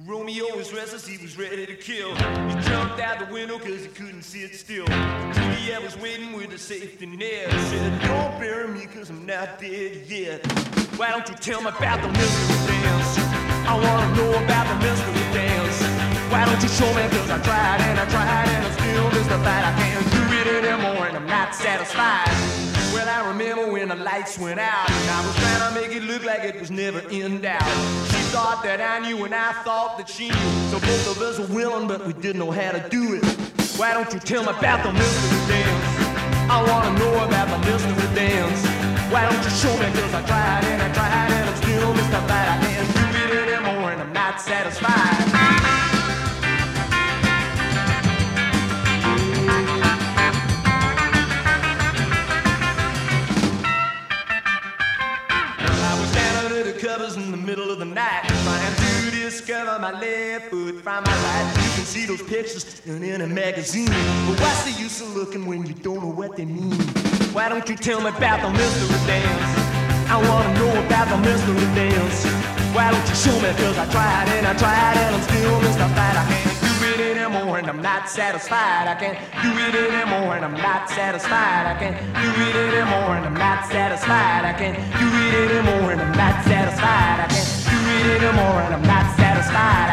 Romeo was restless, he was ready to kill. He jumped out the window cause he couldn't sit still. Juliet was waiting with a safety net. Said, don't bury me cause I'm not dead yet. Why don't you tell me about the mystery dance? I wanna know about the mystery dance. Why don't you show me cause I tried and I still mystified. I can't do it anymore and I'm not satisfied. Well, I remember when the lights went out and I was trying to make it look like it was never in doubt. She thought that I knew and I thought that she knew. So both of us were willing, but we didn't know how to do it. Why don't you tell me about the mystery dance? I wanna know about the mystery dance. Why don't you show me cause I tried and I'm still mystified. I can't do it anymore and I'm not satisfied. Covers in the middle of the night, trying to discover my left foot from my right. You can see those pictures in a magazine, but what's the use of looking when you don't know what they mean? Why don't you tell me about the mystery dance? I wanna know about the mystery dance. Why don't you show me cause I tried and I'm still mystified. I can't do it anymore and I'm not satisfied. I can't do it anymore and I'm not satisfied. I can't do it anymore and I'm not satisfied. I can't do it anymore and I'm not satisfied. I can't do it anymore and I'm not satisfied.